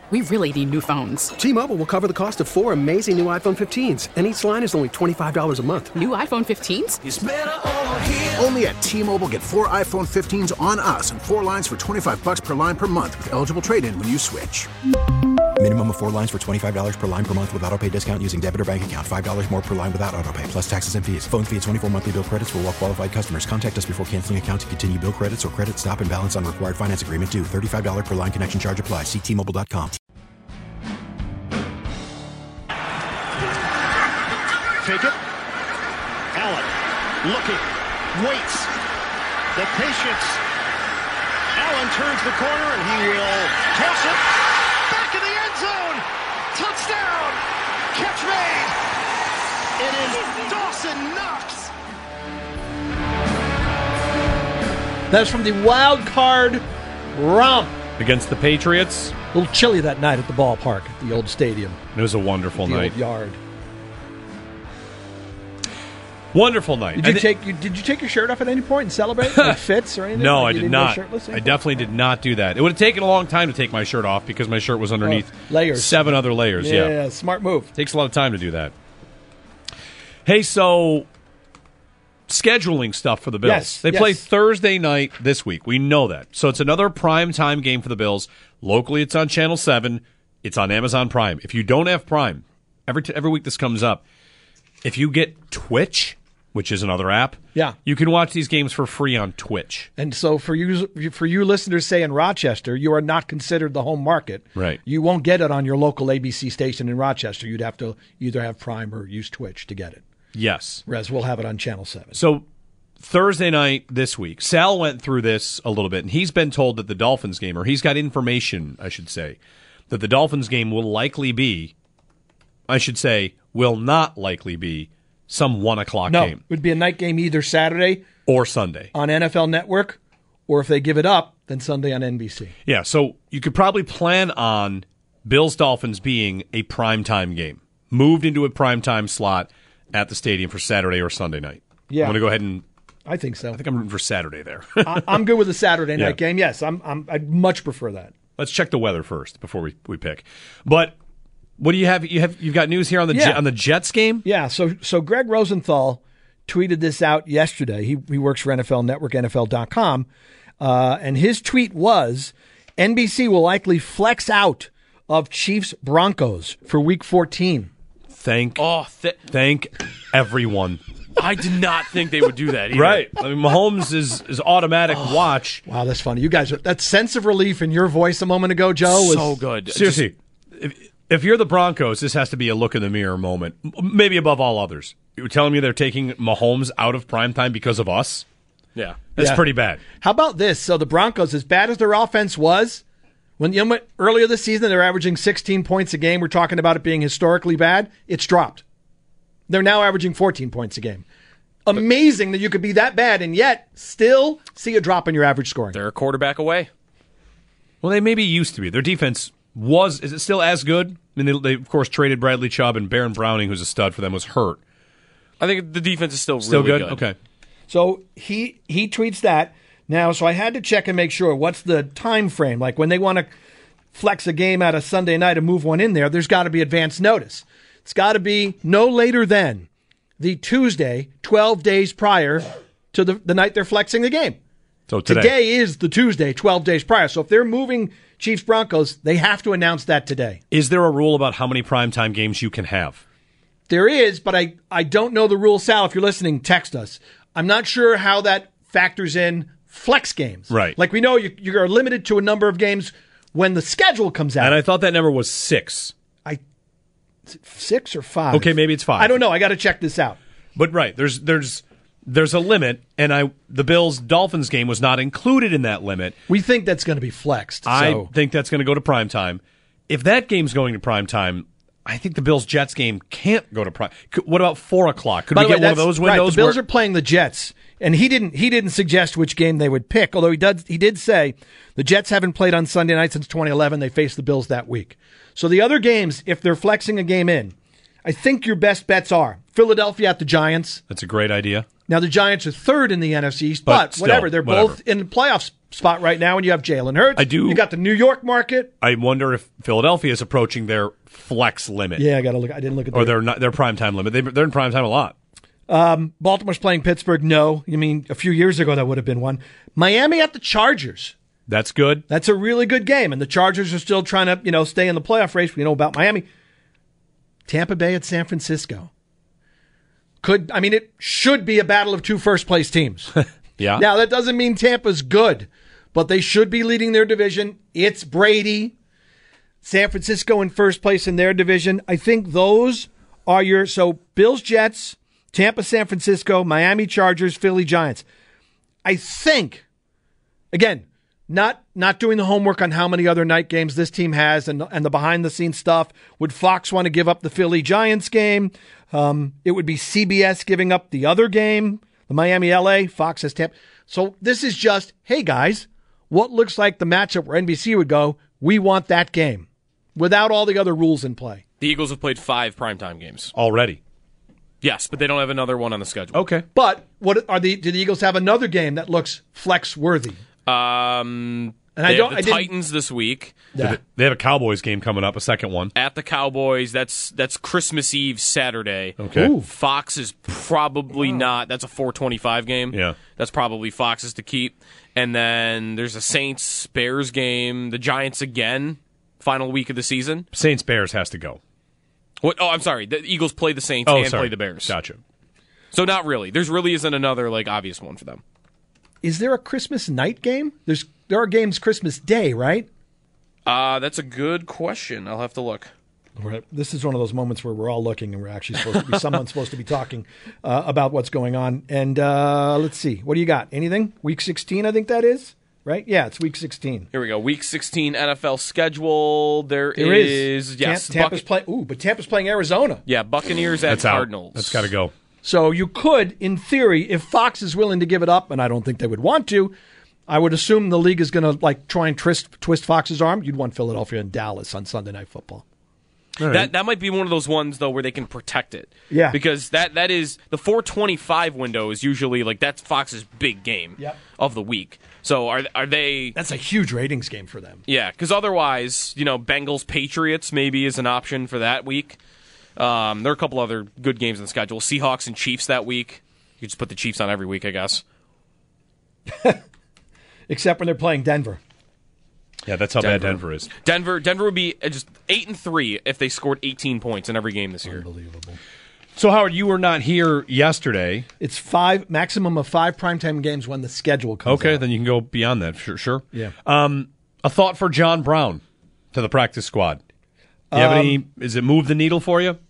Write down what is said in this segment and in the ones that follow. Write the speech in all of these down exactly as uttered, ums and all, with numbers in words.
we really need new phones. T-Mobile will cover the cost of four amazing new iPhone fifteens, and each line is only twenty-five dollars a month. New iPhone fifteens? It's better over here. Only at T-Mobile, get four iPhone fifteens on us and four lines for twenty-five dollars per line per month with eligible trade-in when you switch. Minimum of four lines for twenty-five dollars per line per month with autopay discount using debit or bank account. five dollars more per line without autopay, plus taxes and fees. Phone fee at twenty-four monthly bill credits for well-qualified customers. Contact us before canceling account to continue bill credits or credit stop and balance on required finance agreement due. thirty-five dollars per line connection charge applies. See T Mobile dot com. Fake it. Allen looking, waits. The patience. Allen turns the corner and he will toss it back in the end zone. Touchdown. Catch made. It is Dawson Knox. That's from the wild card romp against the Patriots. A little chilly that night at the ballpark, at the old stadium. It was a wonderful the night. Old yard. Wonderful night. Did you th- take you, Did you take your shirt off at any point and celebrate? Like fits or anything? No, like I did not. Shirtless I definitely did not do that. It would have taken a long time to take my shirt off because my shirt was underneath oh, layers. seven other layers. Yeah, yeah, yeah, smart move. Takes a lot of time to do that. Hey, so scheduling stuff for the Bills. Yes, they yes. play Thursday night this week. We know that. So it's another prime time game for the Bills. Locally, it's on Channel seven. It's on Amazon Prime. If you don't have Prime, every t- every week this comes up. If you get Twitch, which is another app, yeah, you can watch these games for free on Twitch. And so for you, for you listeners, say in Rochester, you are not considered the home market. Right. You won't get it on your local A B C station in Rochester. You'd have to either have Prime or use Twitch to get it. Yes. Whereas we'll have it on Channel seven. So Thursday night this week, Sal went through this a little bit, and he's been told that the Dolphins game, or he's got information, I should say, that the Dolphins game will likely be, I should say, will not likely be some one o'clock no, game. It would be a night game either Saturday or Sunday on N F L Network, or if they give it up, then Sunday on N B C. Yeah, so you could probably plan on Bills-Dolphins being a primetime game, moved into a primetime slot at the stadium for Saturday or Sunday night. Yeah. I'm going to go ahead and... I think so. I think I'm rooting for Saturday there. I, I'm good with the Saturday night Yeah. game. Yes, I'm, I'm, I'd much prefer that. Let's check the weather first before we, we pick. But what do you have? You have you've got news here on the Yeah. Je- on the Jets game? Yeah. So so Greg Rosenthal tweeted this out yesterday. He he works for N F L Network, N F L dot com, uh, and his tweet was, N B C will likely flex out of Chiefs Broncos for Week fourteen. Thank oh, th- thank everyone. I did not think they would do that either. Right. I mean, Mahomes is is automatic oh, watch. Wow, that's funny. You guys, are, that sense of relief in your voice a moment ago, Joe, was so good. Seriously, Just, if, if you're the Broncos, this has to be a look in the mirror moment, maybe above all others. You're telling me they're taking Mahomes out of primetime because of us? Yeah. That's Yeah. pretty bad. How about this? So the Broncos, as bad as their offense was, when you know, earlier this season they're averaging sixteen points a game. We're talking about it being historically bad. It's dropped. They're now averaging fourteen points a game. Amazing that you could be that bad and yet still see a drop in your average scoring. They're a quarterback away. Well, they maybe used to be. Their defense was, is it still as good? I mean, they, they of course traded Bradley Chubb, and Baron Browning, who's a stud for them, was hurt. I think the defense is still, Still really good? good. Okay. So he he tweets that. Now, so I had to check and make sure what's the time frame. Like when they want to flex a game out of Sunday night and move one in there, there's got to be advance notice. It's got to be no later than the Tuesday, twelve days prior to the, the night they're flexing the game. So today. Today is the Tuesday, twelve days prior. So if they're moving Chiefs Broncos, they have to announce that today. Is there a rule about how many primetime games you can have? There is, but I, I don't know the rule. Sal, if you're listening, text us. I'm not sure how that factors in flex games. Right. Like we know you, you are limited to a number of games when the schedule comes out. And I thought that number was six. I is it six or five? Okay, maybe it's five. I don't know. I got to check this out. But right, there's there's there's a limit, and I the Bills Dolphins game was not included in that limit. We think that's going to be flexed. I so. think that's going to go to prime time. If that game's going to prime time, I think the Bills Jets game can't go to prime. What about four o'clock? Could By we the get way, one of that's- those windows? Right, the Bills where, are playing the Jets, and he didn't he didn't suggest which game they would pick. Although he does he did say the Jets haven't played on Sunday night since twenty eleven. They faced the Bills that week. So the other games, if they're flexing a game in, I think your best bets are Philadelphia at the Giants. That's a great idea. Now the Giants are third in the N F C East, But but, still, whatever, they're whatever. both in the playoffs spot right now, and you have Jalen Hurts. I do. You got the New York market. I wonder if Philadelphia is approaching their flex limit. Yeah, I got to look. I didn't look at or their, their not their prime time limit. They, they're in prime time a lot. Um, Baltimore's playing Pittsburgh. No, you mean a few years ago that would have been one. Miami at the Chargers. That's good. That's a really good game, and the Chargers are still trying to, you know, stay in the playoff race. We know about Miami. Tampa Bay at San Francisco. Could I mean it should be a battle of two first place teams. Yeah. Now that doesn't mean Tampa's good, but they should be leading their division. It's Brady. San Francisco in first place in their division. I think those are your so Bills, Jets, Tampa, San Francisco, Miami Chargers, Philly Giants. I think again, not not doing the homework on how many other night games this team has and and the behind the scenes stuff. Would Fox want to give up the Philly Giants game? Um, it would be C B S giving up the other game, the Miami L A. Fox has Tampa. So this is just, hey guys, what looks like the matchup where N B C would go, we want that game without all the other rules in play. The Eagles have played five primetime games Already. Yes, but they don't have another one on the schedule. Okay. But what are the? Do the Eagles have another game that looks flex worthy? Um, And they I don't. have I the didn't- Titans this week Yeah. They have a Cowboys game coming up, a second one. at the Cowboys. That's that's Christmas Eve Saturday. Okay. Ooh. Fox is probably not. That's a four twenty-five game. Yeah. That's probably Fox's to keep. And then there's a Saints Bears game. The Giants again. Final week of the season. Saints Bears has to go. What? Oh, I'm sorry. The Eagles play the Saints Oh, and sorry. play the Bears. Gotcha. So not really. There's really isn't another like obvious one for them. Is there a Christmas night game? There's there are games Christmas Day, right? Uh, that's a good question. I'll have to look. We're- This is one of those moments where we're all looking and we're actually supposed to be someone's supposed to be talking uh, about what's going on. And uh, let's see, what do you got? Anything? Week sixteen, I think that is right. Yeah, it's week sixteen. Here we go. Week sixteen N F L schedule. There, There is. is yes. Tam- Tampa's Buc- playing. Ooh, but Tampa's playing Arizona. yeah, Buccaneers at That's out. Cardinals. That's got to go. So you could, in theory, if Fox is willing to give it up, and I don't think they would want to, I would assume the league is going to like try and twist twist Fox's arm. You'd want Philadelphia and Dallas on Sunday Night Football. That that might be one of those ones though where they can protect it. Yeah. Because that that is the four twenty-five window is usually like that's Fox's big game Yep. of the week. So are are they? That's a huge ratings game for them. Yeah, because otherwise, you know, Bengals Patriots maybe is an option for that week. Um, there are a couple other good games on the schedule. Seahawks and Chiefs that week. You just put the Chiefs on every week, I guess. Except when they're playing Denver. Yeah, that's how Denver. bad Denver is. Denver Denver would be just eight and three if they scored eighteen points in every game this year. Unbelievable. So, Howard, you were not here yesterday. It's five maximum of five primetime games when the schedule comes Okay, out. then you can go beyond that. Sure, sure. Yeah. Um, a thought for John Brown to the practice squad. Do you have Um, any? Is it move the needle for you?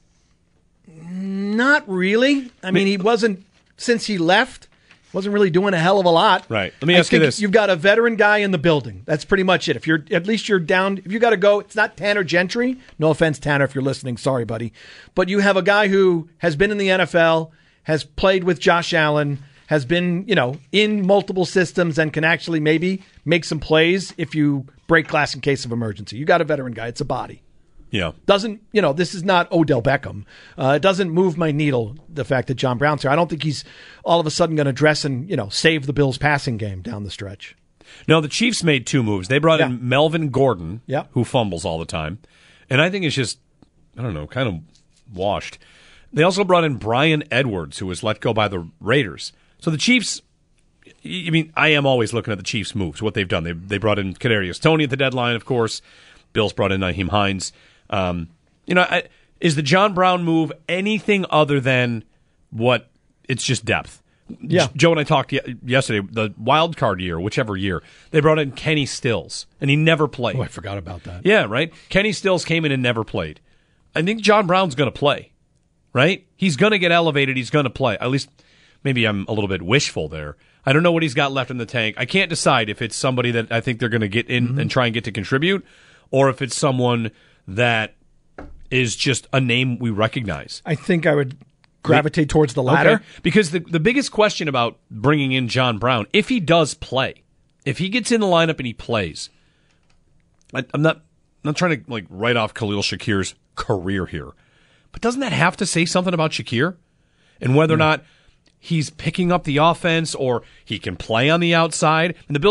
Not really. I mean, he wasn't since he left. Wasn't really doing a hell of a lot. Right. Let me I ask you think this. You've got a veteran guy in the building. That's pretty much it. If you're at least you're down. If you got to go, it's not Tanner Gentry. No offense, Tanner, if you're listening. Sorry, buddy. But you have a guy who has been in the N F L, has played with Josh Allen, has been you know in multiple systems, and can actually maybe make some plays if you break glass in case of emergency. You got a veteran guy. It's a body. Yeah. Doesn't, you know, this is not Odell Beckham. Uh, it doesn't move my needle, the fact that John Brown's here. I don't think he's all of a sudden going to dress and, you know, save the Bills' passing game down the stretch. No, the Chiefs made two moves. They brought Yeah. in Melvin Gordon, Yeah. who fumbles all the time. And I think it's just, I don't know, kind of washed. They also brought in Brian Edwards, who was let go by the Raiders. So the Chiefs, I mean, I am always looking at the Chiefs' moves, what they've done. They they brought in Kadarius Toney at the deadline, of course. Bills brought in Naheem Hines. Um, you know, I, is the John Brown move anything other than what it's just depth? Yeah. J- Joe and I talked ye- yesterday, the wild card year, whichever year, they brought in Kenny Stills, and he never played. Oh, I forgot about that. Yeah, right? Kenny Stills came in and never played. I think John Brown's going to play, right? He's going to get elevated. He's going to play. At least maybe I'm a little bit wishful there. I don't know what he's got left in the tank. I can't decide if it's somebody that I think they're going to get in Mm-hmm. and try and get to contribute, or if it's someone that is just a name we recognize. I think I would gravitate towards the latter. Okay. Because the the biggest question about bringing in John Brown, if he does play, if he gets in the lineup and he plays, I, I'm not not trying to like write off Khalil Shakir's career here, but doesn't that have to say something about Shakir and whether or not he's picking up the offense or he can play on the outside? And the Bills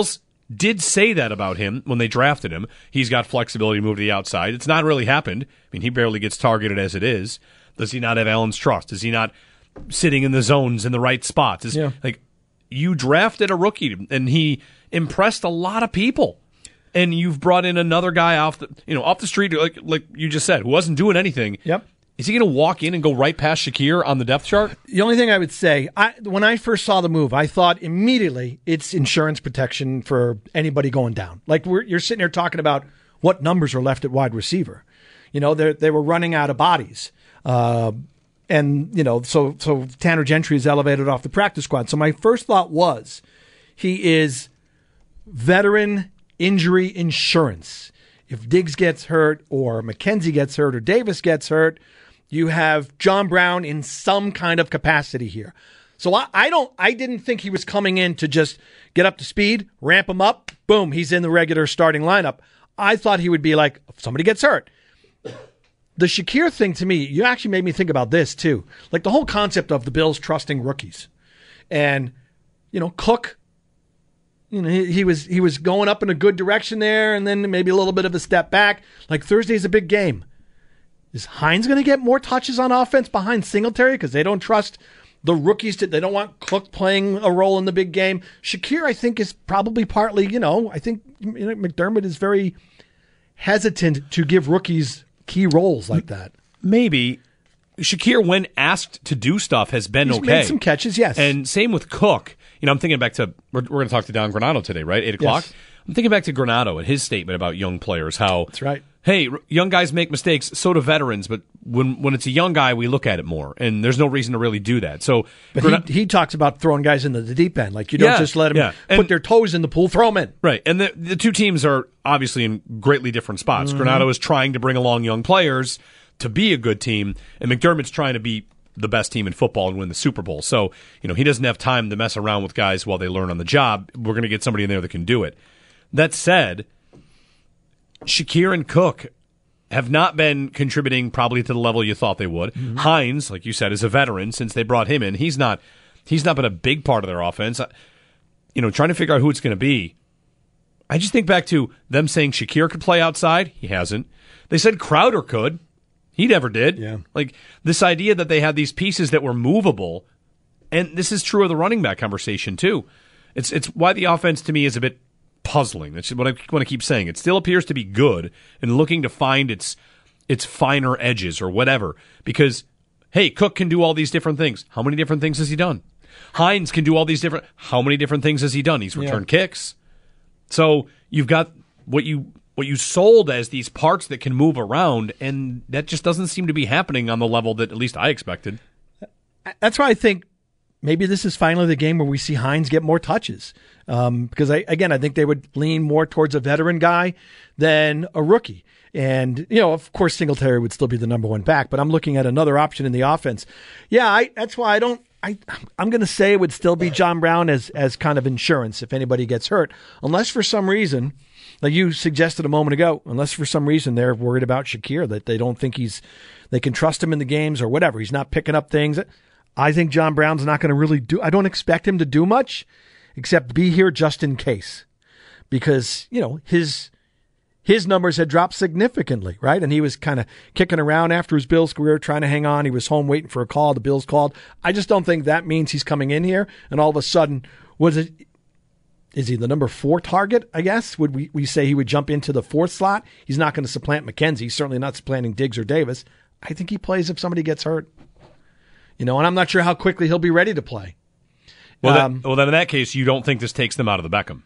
did say that about him when they drafted him. He's got flexibility to move to the outside. It's not really happened. I mean, he barely gets targeted as it is. Does he not have Allen's trust? Is he not sitting in the zones in the right spots? Is, yeah. Like, you drafted a rookie, and he impressed a lot of people. And you've brought in another guy off the, you know, off the street, like like you just said, who wasn't doing anything. Yep. Is he going to walk in and go right past Shakir on the depth chart? The only thing I would say, I, when I first saw the move, I thought immediately it's insurance protection for anybody going down. Like we're, you're sitting here talking about what numbers are left at wide receiver. You know, they they were running out of bodies. Uh, and, you know, so, so Tanner Gentry is elevated off the practice squad. So my first thought was he is veteran injury insurance. If Diggs gets hurt or McKenzie gets hurt or Davis gets hurt, you have John Brown in some kind of capacity here. So I, I don't, I didn't think he was coming in to just get up to speed, ramp him up, boom, he's in the regular starting lineup. I thought he would be like, if somebody gets hurt. The Shakir thing to me, you actually made me think about this too. Like the whole concept of the Bills trusting rookies. And, you know, Cook, you know, he, he was he was going up in a good direction there and then maybe a little bit of a step back. Like Thursday's a big game. Is Hines going to get more touches on offense behind Singletary because they don't trust the rookies? To, they don't want Cook playing a role in the big game. Shakir, I think, is probably partly, you know, I think you know, McDermott is very hesitant to give rookies key roles like that. Maybe. Shakir, when asked to do stuff, has been He's okay. made some catches, yes. And same with Cook. You know, I'm thinking back to, we're, we're going to talk to Don Granato today, right? eight o'clock? Yes. I'm thinking back to Granato and his statement about young players, how, that's right. Hey, young guys make mistakes, so do veterans, but when when it's a young guy, we look at it more, and there's no reason to really do that. So, But Grana- he, he talks about throwing guys into the deep end. Like, you don't Yeah, just let them yeah. put And- their toes in the pool, throw them in. Right, and the the two teams are obviously in greatly different spots. Mm-hmm. Granato is trying to bring along young players to be a good team, and McDermott's trying to be the best team in football and win the Super Bowl. So, you know, he doesn't have time to mess around with guys while they learn on the job. We're going to get somebody in there that can do it. That said, Shakir and Cook have not been contributing probably to the level you thought they would. Mm-hmm. Hines, like you said, is a veteran since they brought him in. He's not he's not been a big part of their offense. You know, trying to figure out who it's going to be. I just think back to them saying Shakir could play outside. He hasn't. They said Crowder could. He never did. Yeah. Like this idea that they had these pieces that were movable, and this is true of the running back conversation too. It's it's why the offense to me is a bit puzzling. That's what I want to keep saying. It still appears to be good and looking to find its its finer edges or whatever. Because, hey, Cook can do all these different things. How many different things has he done? Hines can do all these different. How many different things has he done? He's returned yeah. kicks. So you've got what you what you sold as these parts that can move around, and that just doesn't seem to be happening on the level that at least I expected. That's why I think maybe this is finally the game where we see Hines get more touches. Um, because, I, again, I think they would lean more towards a veteran guy than a rookie. And, you know, of course, Singletary would still be the number one back, but I'm looking at another option in the offense. Yeah, I, that's why I don't I, I'm going to say it would still be John Brown as, as kind of insurance if anybody gets hurt, unless for some reason, like you suggested a moment ago, unless for some reason they're worried about Shakir, that they don't think he's, they can trust him in the games or whatever. He's not picking up things. I think John Brown's not going to really do, I don't expect him to do much except be here just in case, because, you know, his, his numbers had dropped significantly, right? And he was kind of kicking around after his Bills career, trying to hang on. He was home waiting for a call. The Bills called. I just don't think that means he's coming in here and all of a sudden, was it, is he the number four target, I guess? Would we, we say he would jump into the fourth slot? He's not going to supplant McKenzie. He's certainly not supplanting Diggs or Davis. I think he plays if somebody gets hurt. You know, and I'm not sure how quickly he'll be ready to play. Well, um, that, well then in that case, you don't think this takes them out of the Beckham?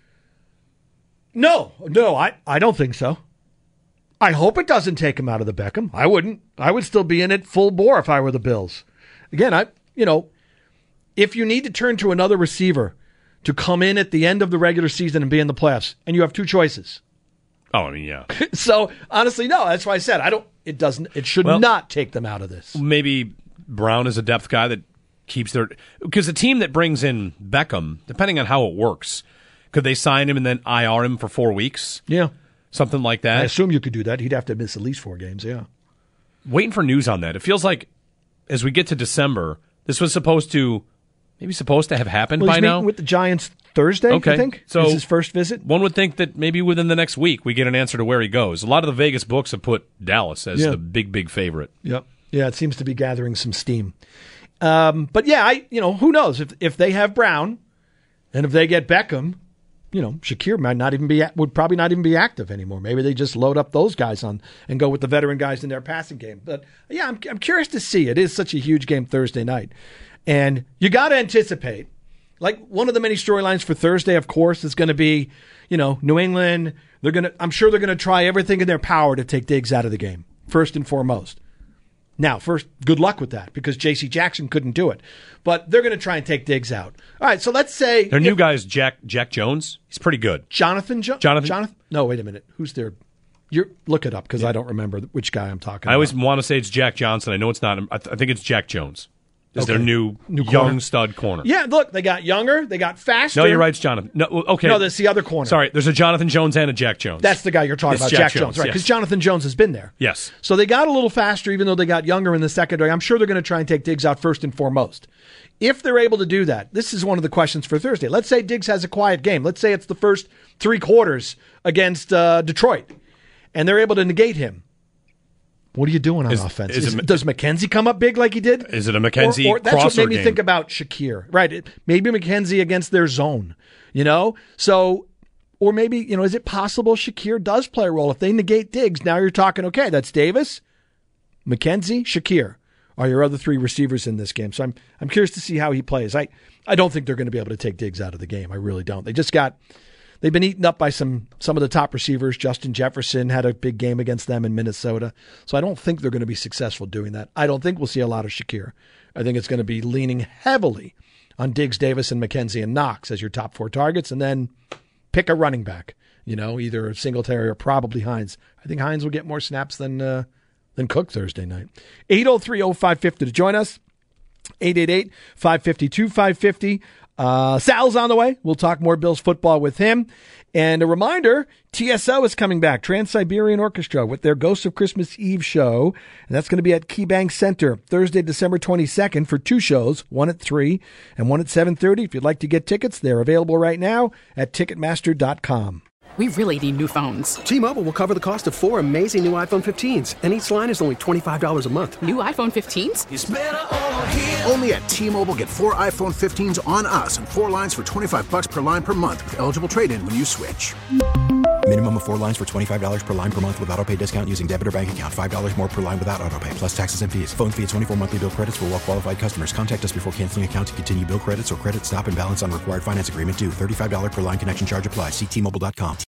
No, no, I, I don't think so. I hope it doesn't take him out of the Beckham. I wouldn't. I would still be in it full bore if I were the Bills. Again, I, you know, if you need to turn to another receiver to come in at the end of the regular season and be in the playoffs, and you have two choices. Oh, I mean, yeah. So honestly, no, that's why I said I don't, it doesn't, it should well, not take them out of this. Maybe Brown is a depth guy that keeps their, because the team that brings in Beckham, depending on how it works, could they sign him and then I R him for four weeks? Yeah. Something like that. I assume you could do that. He'd have to miss at least four games, yeah. Waiting for news on that. It feels like as we get to December, this was supposed to maybe supposed to have happened well, by he's now. meeting with the Giants Thursday, Okay. I think. So is his first visit. One would think that maybe within the next week we get an answer to where he goes. A lot of the Vegas books have put Dallas as Yeah. the big, big favorite. Yep. Yeah, it seems to be gathering some steam. Um, but yeah, I you know who knows if if they have Brown, and if they get Beckham, you know Shakir might not even be would probably not even be active anymore. Maybe they just load up those guys on and go with the veteran guys in their passing game. But yeah, I'm I'm curious to see. It is such a huge game Thursday night, and you got to anticipate. Like one of the many storylines for Thursday, of course, is going to be, you know, New England. They're going to. I'm sure they're going to try everything in their power to take Diggs out of the game first and foremost. Now, first, good luck with that because J C Jackson couldn't do it, but they're going to try and take Diggs out. All right, so let's say their new guy's Jack Jack Jones. He's pretty good. Jonathan jo- Jonathan. Jonathan. No, wait a minute. Who's their? You look it up because yeah. I don't remember which guy I'm talking. I about. always want to say it's Jack Johnson. I know it's not. I, th- I think it's Jack Jones. Is okay. their new, new young corner. stud corner. Yeah, look, they got younger, they got faster. No, you're right, it's Jonathan. No, okay. No, that's the other corner. Sorry, there's a Jonathan Jones and a Jack Jones. That's the guy you're talking it's about, Jack, Jack Jones, Jones, right? Because yes. Jonathan Jones has been there. Yes. So they got a little faster, even though they got younger in the secondary. I'm sure they're going to try and take Diggs out first and foremost. If they're able to do that, this is one of the questions for Thursday. Let's say Diggs has a quiet game. Let's say it's the first three quarters against uh, Detroit, and they're able to negate him. What are you doing on is, offense? Is is, it, does McKenzie come up big like he did? Is it a McKenzie or, or That's crosser what made me game? think about Shakir. Right. It, maybe McKenzie against their zone, you know? So, or maybe, you know, is it possible Shakir does play a role? If they negate Diggs, now you're talking, okay, that's Davis, McKenzie, Shakir are your other three receivers in this game. So I'm I'm curious to see how he plays. I, I don't think they're going to be able to take Diggs out of the game. I really don't. They just got... They've been eaten up by some some of the top receivers. Justin Jefferson had a big game against them in Minnesota. So I don't think they're going to be successful doing that. I don't think we'll see a lot of Shakir. I think it's going to be leaning heavily on Diggs, Davis, and McKenzie and Knox as your top four targets, and then pick a running back. You know, either Singletary or probably Hines. I think Hines will get more snaps than uh, than Cook Thursday night. eight oh three oh five fifty to join us. eight eight eight, five five two, five five zero. Uh, Sal's on the way. We'll talk more Bills football with him. And a reminder, T S O is coming back, Trans-Siberian Orchestra, with their Ghosts of Christmas Eve show. And that's going to be at KeyBank Center Thursday, December twenty-second for two shows, one at three and one at seven thirty. If you'd like to get tickets, they're available right now at Ticketmaster dot com. We really need new phones. T-Mobile will cover the cost of four amazing new iPhone fifteens, and each line is only twenty-five dollars a month. New iPhone fifteens? It's better over here. Only at T-Mobile, get four iPhone fifteens on us and four lines for twenty-five bucks per line per month with eligible trade-in when you switch. Minimum of four lines for twenty-five dollars per line per month with autopay discount using debit or bank account. five dollars more per line without autopay, plus taxes and fees. Phone fee at twenty-four monthly bill credits for well-qualified customers. Contact us before canceling account to continue bill credits or credit stop and balance on required finance agreement due. thirty-five dollars per line connection charge applies. See T Mobile dot com.